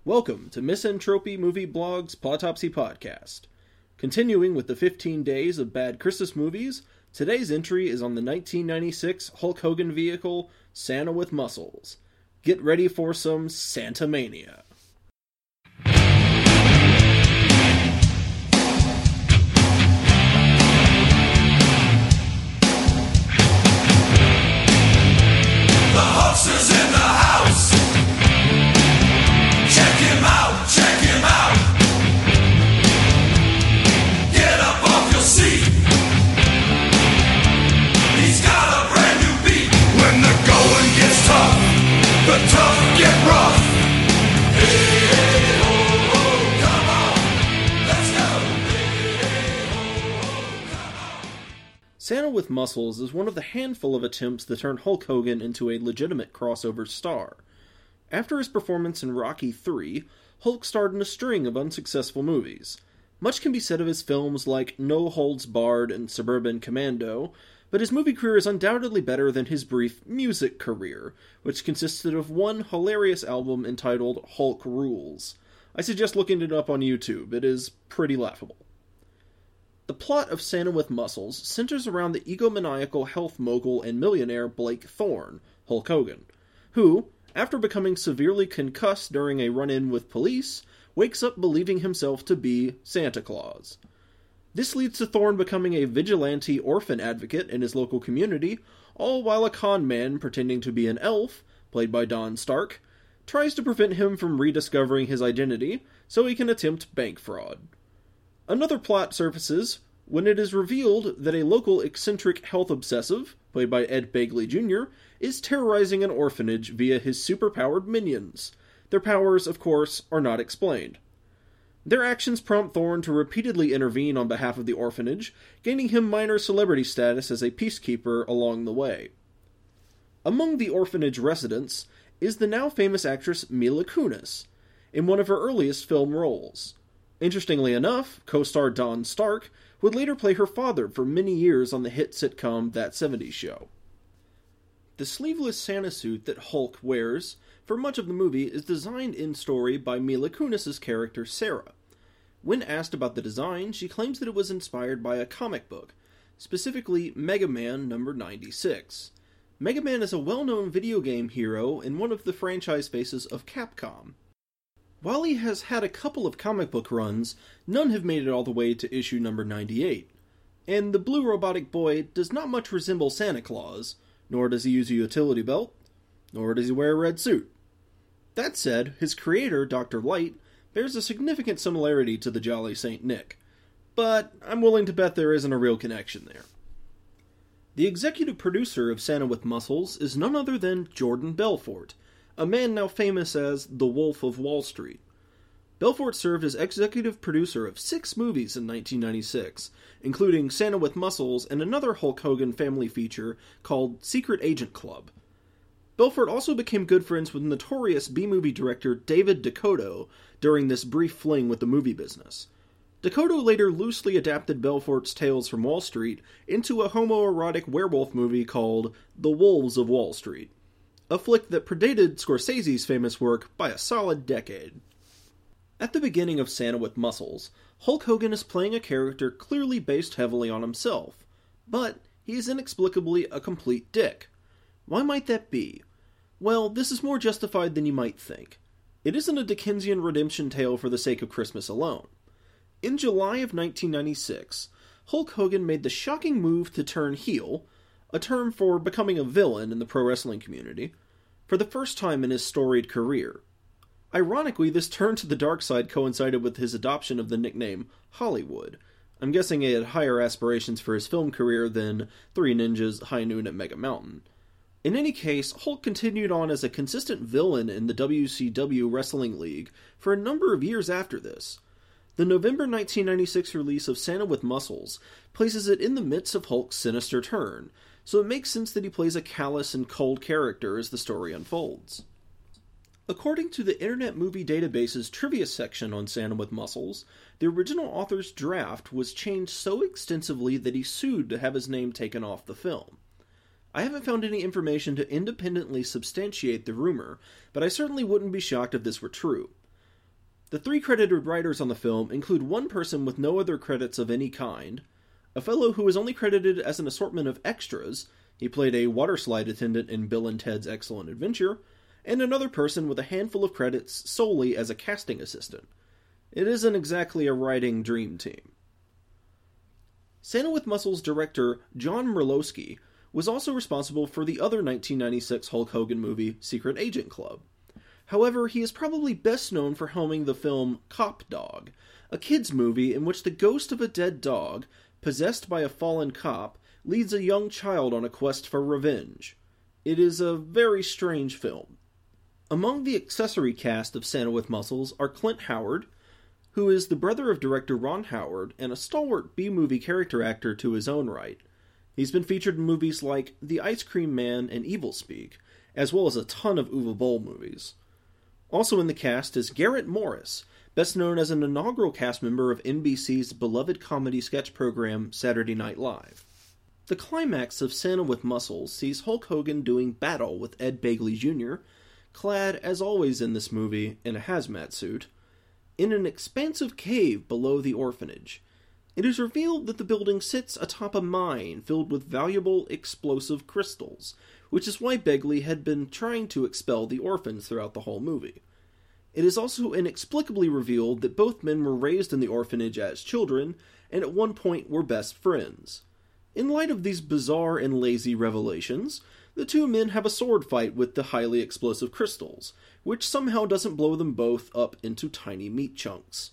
Welcome to Misanthropy Movie Blog's Plotopsy Podcast. Continuing with the 15 days of bad Christmas movies, today's entry is on the 1996 Hulk Hogan vehicle, Santa with Muscles. Get ready for some Santa-mania. The Hulk's is in the house. Check him out, check him out. Get up off your seat. He's got a brand new beat. When the going gets tough, the tough get rough. Hey, hey, ho, ho, come on, let's go. Hey, hey, ho, ho, come on. Santa with Muscles is one of the handful of attempts that turned Hulk Hogan into a legitimate crossover star. After his performance in Rocky III, Hulk starred in a string of unsuccessful movies. Much can be said of his films like No Holds Barred and Suburban Commando, but his movie career is undoubtedly better than his brief music career, which consisted of one hilarious album entitled Hulk Rules. I suggest looking it up on YouTube. It is pretty laughable. The plot of Santa with Muscles centers around the egomaniacal health mogul and millionaire Blake Thorne, Hulk Hogan, who, after becoming severely concussed during a run-in with police, wakes up believing himself to be Santa Claus. This leads to Thorne becoming a vigilante orphan advocate in his local community, all while a con man pretending to be an elf, played by Don Stark, tries to prevent him from rediscovering his identity so he can attempt bank fraud. Another plot surfaces when it is revealed that a local eccentric health obsessive, played by Ed Begley Jr., is terrorizing an orphanage via his superpowered minions. Their powers, of course, are not explained. Their actions prompt Thorne to repeatedly intervene on behalf of the orphanage, gaining him minor celebrity status as a peacekeeper along the way. Among the orphanage residents is the now famous actress Mila Kunis, in one of her earliest film roles. Interestingly enough, co-star Don Stark would later play her father for many years on the hit sitcom That 70s Show. The sleeveless Santa suit that Hulk wears for much of the movie is designed in story by Mila Kunis' character Sarah. When asked about the design, she claims that it was inspired by a comic book, specifically Mega Man number 96. Mega Man is a well-known video game hero and one of the franchise faces of Capcom. While he has had a couple of comic book runs, none have made it all the way to issue number 98. And the blue robotic boy does not much resemble Santa Claus, nor does he use a utility belt, nor does he wear a red suit. That said, his creator, Dr. Light, bears a significant similarity to the Jolly Saint Nick, but I'm willing to bet there isn't a real connection there. The executive producer of Santa with Muscles is none other than Jordan Belfort, a man now famous as the Wolf of Wall Street. Belfort served as executive producer of 6 movies in 1996, including Santa with Muscles and another Hulk Hogan family feature called Secret Agent Club. Belfort also became good friends with notorious B-movie director David DeCoteau during this brief fling with the movie business. DeCoteau later loosely adapted Belfort's Tales from Wall Street into a homoerotic werewolf movie called The Wolves of Wall Street, a flick that predated Scorsese's famous work by a solid decade. At the beginning of Santa with Muscles, Hulk Hogan is playing a character clearly based heavily on himself, but he is inexplicably a complete dick. Why might that be? Well, this is more justified than you might think. It isn't a Dickensian redemption tale for the sake of Christmas alone. In July of 1996, Hulk Hogan made the shocking move to turn heel, a term for becoming a villain in the pro wrestling community, for the first time in his storied career. Ironically, this turn to the dark side coincided with his adoption of the nickname Hollywood. I'm guessing he had higher aspirations for his film career than Three Ninjas, High Noon at Mega Mountain. In any case, Hulk continued on as a consistent villain in the WCW Wrestling League for a number of years after this. The November 1996 release of Santa with Muscles places it in the midst of Hulk's sinister turn, so it makes sense that he plays a callous and cold character as the story unfolds. According to the Internet Movie Database's trivia section on Santa with Muscles, the original author's draft was changed so extensively that he sued to have his name taken off the film. I haven't found any information to independently substantiate the rumor, but I certainly wouldn't be shocked if this were true. The 3 credited writers on the film include one person with no other credits of any kind, a fellow who is only credited as an assortment of extras — he played a water slide attendant in Bill and Ted's Excellent Adventure — and another person with a handful of credits solely as a casting assistant. It isn't exactly a writing dream team. Santa with Muscles director John Merlowski was also responsible for the other 1996 Hulk Hogan movie, Secret Agent Club. However, he is probably best known for helming the film Cop Dog, a kids' movie in which the ghost of a dead dog, possessed by a fallen cop, leads a young child on a quest for revenge. It is a very strange film. Among the accessory cast of Santa with Muscles are Clint Howard, who is the brother of director Ron Howard and a stalwart B-movie character actor to his own right. He's been featured in movies like The Ice Cream Man and Evil Speak, as well as a ton of Uwe Boll movies. Also in the cast is Garrett Morris, best known as an inaugural cast member of NBC's beloved comedy sketch program Saturday Night Live. The climax of Santa with Muscles sees Hulk Hogan doing battle with Ed Begley Jr., clad, as always in this movie, in a hazmat suit, in an expansive cave below the orphanage. It is revealed that the building sits atop a mine filled with valuable explosive crystals, which is why Begley had been trying to expel the orphans throughout the whole movie. It is also inexplicably revealed that both men were raised in the orphanage as children, and at one point were best friends. In light of these bizarre and lazy revelations, the two men have a sword fight with the highly explosive crystals, which somehow doesn't blow them both up into tiny meat chunks.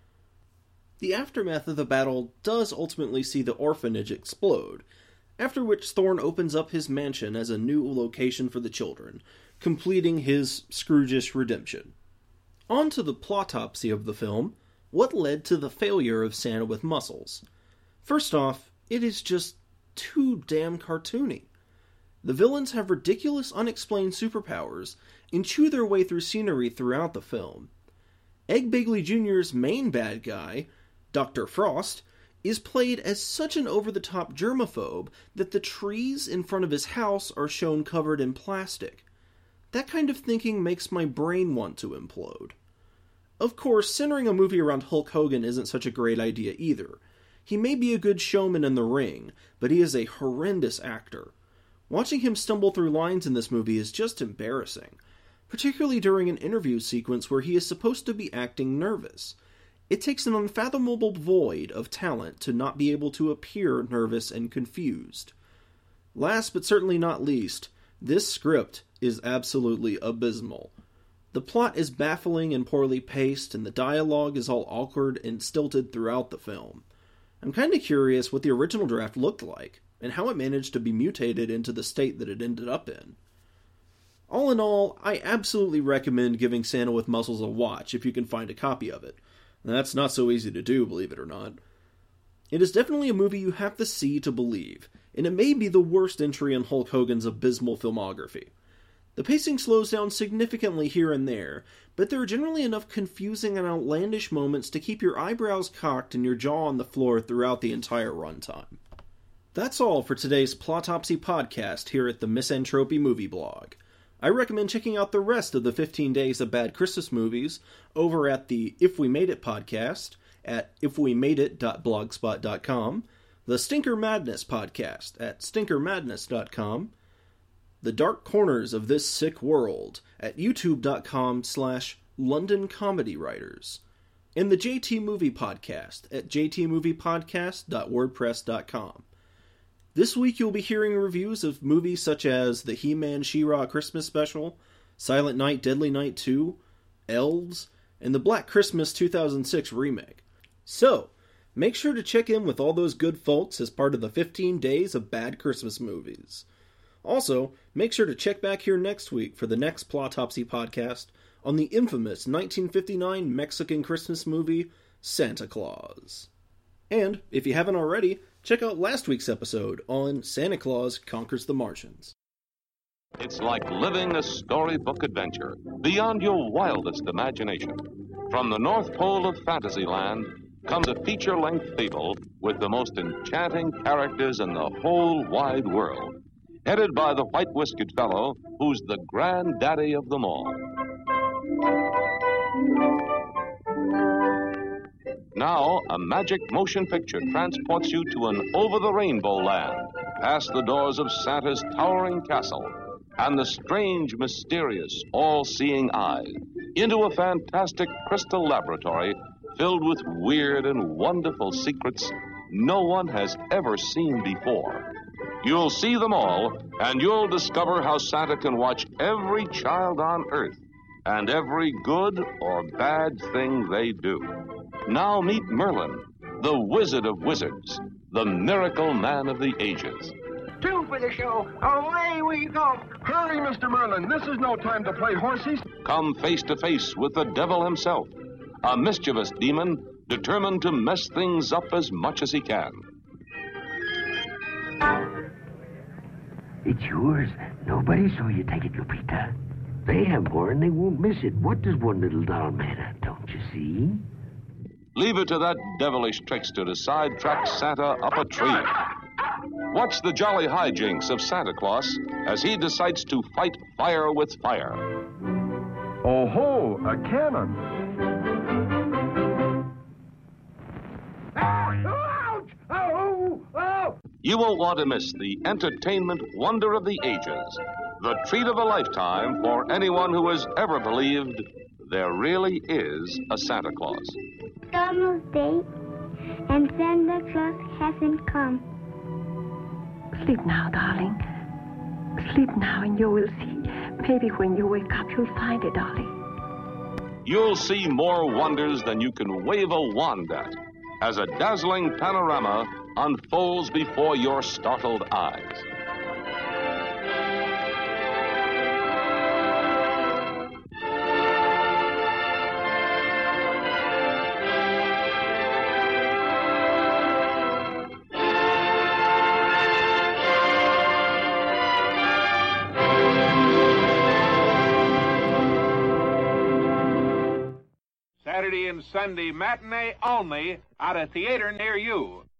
The aftermath of the battle does ultimately see the orphanage explode, after which Thorne opens up his mansion as a new location for the children, completing his Scrooge-ish redemption. On to the plotopsy of the film. What led to the failure of Santa with Muscles? First off, it is just too damn cartoony. The villains have ridiculous unexplained superpowers and chew their way through scenery throughout the film. Ed Begley Jr.'s main bad guy, Dr. Frost, is played as such an over-the-top germaphobe that the trees in front of his house are shown covered in plastic. That kind of thinking makes my brain want to implode. Of course, centering a movie around Hulk Hogan isn't such a great idea either. He may be a good showman in the ring, but he is a horrendous actor. Watching him stumble through lines in this movie is just embarrassing, particularly during an interview sequence where he is supposed to be acting nervous. It takes an unfathomable void of talent to not be able to appear nervous and confused. Last but certainly not least, this script is absolutely abysmal. The plot is baffling and poorly paced, and the dialogue is all awkward and stilted throughout the film. I'm kinda curious what the original draft looked like, and how it managed to be mutated into the state that it ended up in. All in all, I absolutely recommend giving Santa with Muscles a watch if you can find a copy of it. That's not so easy to do, believe it or not. It is definitely a movie you have to see to believe, and it may be the worst entry in Hulk Hogan's abysmal filmography. The pacing slows down significantly here and there, but there are generally enough confusing and outlandish moments to keep your eyebrows cocked and your jaw on the floor throughout the entire runtime. That's all for today's Plotopsy podcast here at the Misanthropy Movie Blog. I recommend checking out the rest of the 15 Days of Bad Christmas Movies over at the If We Made It podcast at ifwemadeit.blogspot.com, the Stinker Madness podcast at stinkermadness.com, The Dark Corners of This Sick World at youtube.com/London Comedy Writers, and the JT Movie Podcast at jtmoviepodcast.wordpress.com. This week you'll be hearing reviews of movies such as the He-Man She-Ra Christmas Special, Silent Night Deadly Night 2, Elves, and the Black Christmas 2006 remake. So, make sure to check in with all those good folks as part of the 15 Days of Bad Christmas Movies. Also, make sure to check back here next week for the next Plotopsy podcast on the infamous 1959 Mexican Christmas movie, Santa Claus. And, if you haven't already, check out last week's episode on Santa Claus Conquers the Martians. It's like living a storybook adventure beyond your wildest imagination. From the North Pole of Fantasyland comes a feature-length fable with the most enchanting characters in the whole wide world, headed by the white-whiskered fellow who's the granddaddy of them all. Now, a magic motion picture transports you to an over-the-rainbow land, past the doors of Santa's towering castle and the strange, mysterious, all-seeing eye, into a fantastic crystal laboratory filled with weird and wonderful secrets no one has ever seen before. You'll see them all, and you'll discover how Santa can watch every child on Earth and every good or bad thing they do. Now meet Merlin, the Wizard of Wizards, the miracle man of the ages. Two for the show. Away we go. Hurry, Mr. Merlin. This is no time to play horsies. Come face to face with the devil himself, a mischievous demon determined to mess things up as much as he can. It's yours. Nobody saw you take it, Lupita. They have more and they won't miss it. What does one little doll matter, don't you see? Leave it to that devilish trickster to sidetrack Santa up a tree. Watch the jolly hijinks of Santa Claus as he decides to fight fire with fire. Oh ho, a cannon. Ouch! Oh! Oh! You won't want to miss the entertainment wonder of the ages, the treat of a lifetime for anyone who has ever believed there really is a Santa Claus. It's almost day, and Santa Claus hasn't come. Sleep now, darling. Sleep now, and you will see. Maybe when you wake up, you'll find it, darling. You'll see more wonders than you can wave a wand at as a dazzling panorama unfolds before your startled eyes. Saturday and Sunday matinee only at a theater near you.